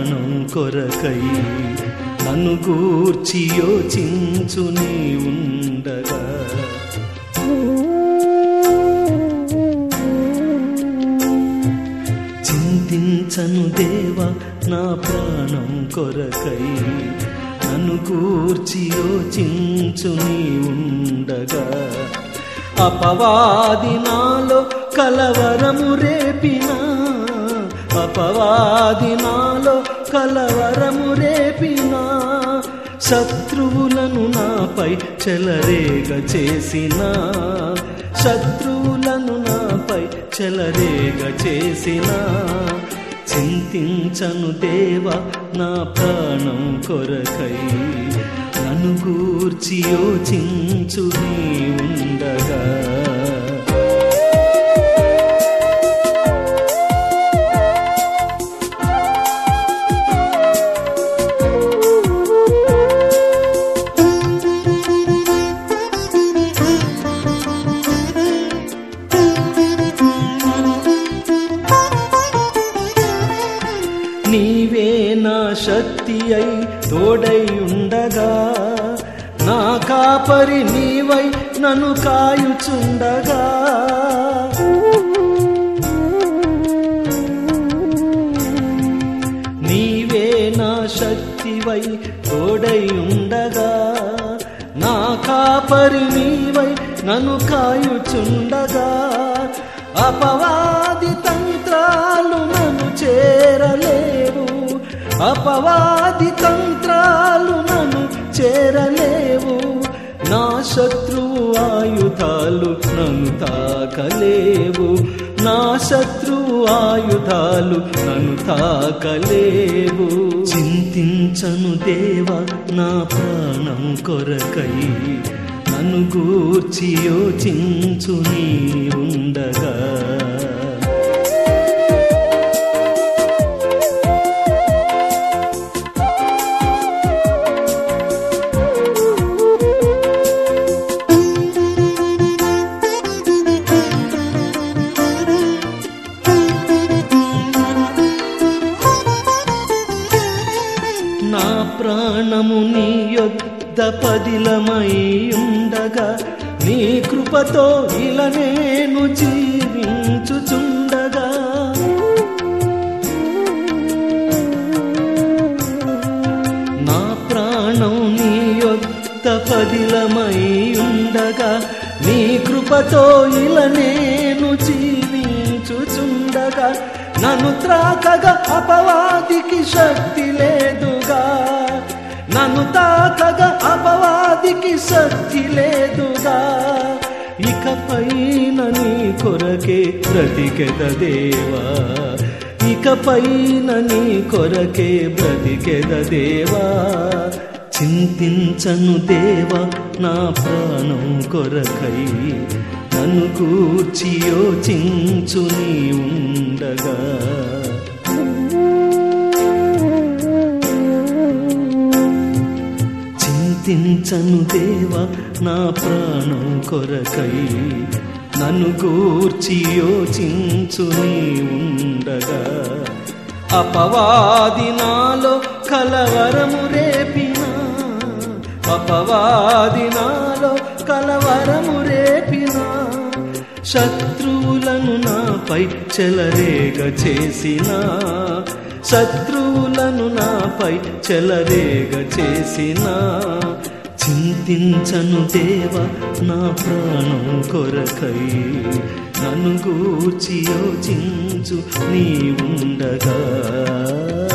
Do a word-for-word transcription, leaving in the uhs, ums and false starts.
ప్రాణం కొరకై నన్ను గూర్చి యోచించు నీ ఉండగా చింతించను దేవా నా ప్రాణం కొరకై నన్ను గూర్చి యోచించు నీ ఉండగా అపవాది నాలో కలవరము రేపినా అపవాది నాలో కలవరము రేపినా శత్రువులను నాపై చెలరేగ చేసిన శత్రువులను నాపై చెలరేగ చేసిన చింతించను దేవా నా ప్రాణం కొరకై నన్ను గూర్చి యోచించు నీ ఉండగా నీవే నా శక్తి అయి తోడై ఉండగా నా కాపరి నీవై నన్ను కాయుచుండగా నీవే నా శక్తివై తోడై ఉండగా నా కాపరి నీవై నన్ను కాయుచుండగా అపవాది తంత్రాలు నన్ను చేరలేవు అపవాది తంత్రాలు నన్ను చేరలేవు నా శత్రువు ఆయుధాలు నన్ను తాకలేవు నా శత్రువు ఆయుధాలు నన్ను తాకలేవు చింతించను దేవా నా ప్రాణం కొరకై నన్ను గూర్చి యోచించు నీ ఉండగా నా ప్రాణము నీ యొద్ద పదిలమై ఉండగా నీ కృపతో ఇలా నేను జీవించుచుండగా నా ప్రాణం నీ యొద్ద పదిలమై ఉండగా నీ కృపతో ఇలా నేను జీవించుచుండగా నన్ను త్రాకగా అపవాదికి శక్తి లేదుగా నన్ను తాకగా అపవాదికి శక్తి లేదుగా ఇకపైన నీ కొరకే బ్రతికెద దేవా ఇకపైన నీ కొరకే బ్రతికెద దేవా చింతించను దేవా నా ప్రాణం కొరకై నన్ను గూర్చి యోచించు నీ ఉండగా చింతించను దేవా నా ప్రాణం కొరకై నన్ను గూర్చి యోచించు నీ ఉండగా అపవాది నాలో కలవరము రేపినా అపవాది నాలో కలవరము రేపినా శత్రువులను నాపై చెలరేగ చేసిన శత్రువులను నాపై చెలరేగ చేసిన చింతించను దేవా నా ప్రాణం కొరకై నన్ను గూర్చి యోచించు నీ ఉండగా